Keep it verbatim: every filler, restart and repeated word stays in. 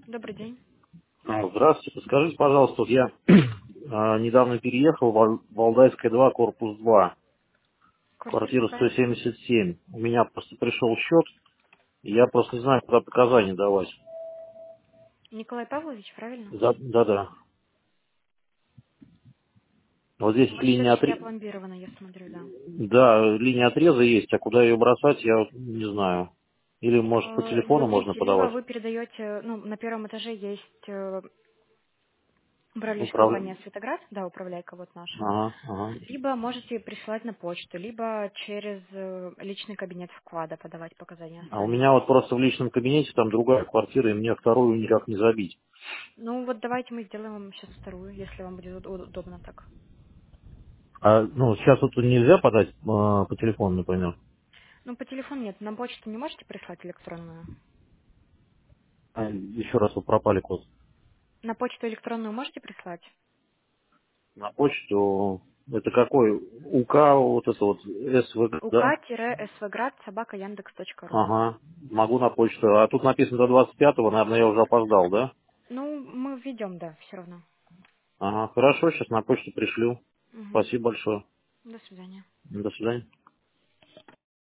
Добрый день. А, Здравствуйте. Подскажите, пожалуйста, вот я а, недавно переехал в Вал- Валдайская два, корпус два, Квартира квартира сто какая? семьдесят семь. У меня просто пришел счет, и я просто не знаю, куда показания давать. Николай Павлович, правильно? За- Да-да. Вот здесь У вас счет линия не отреза. опломбировано, я смотрю, да. Да, линия отреза есть, а куда ее бросать, я вот не знаю. Или, может, по Э, телефону можно Смотрите, либо подавать? вы передаете, ну, на первом этаже есть э, управляющая Управ... компания Светоград, да, управляйка вот наша. Ага, ага. Либо можете присылать на почту, либо через э, личный кабинет вклада подавать показания А у сами. меня вот просто в личном кабинете там другая квартира, и мне вторую никак не забить. Ну вот давайте мы сделаем вам сейчас вторую, если вам будет уд- удобно так. А, ну, сейчас вот нельзя подать э, по телефону, например. Ну, по телефону нет, на почту не можете прислать электронную? А, еще раз вы пропали код. На почту электронную можете прислать? На почту, это какой? УК, вот это вот, СВГ, да? ук-свград собака яндекс точка ру. Ага, могу на почту. А тут написано до двадцать пятого, наверное, я уже опоздал, да? Ну, мы введем, да, все равно. Ага, хорошо, сейчас на почту пришлю. Мгм. Спасибо большое. До свидания. До свидания.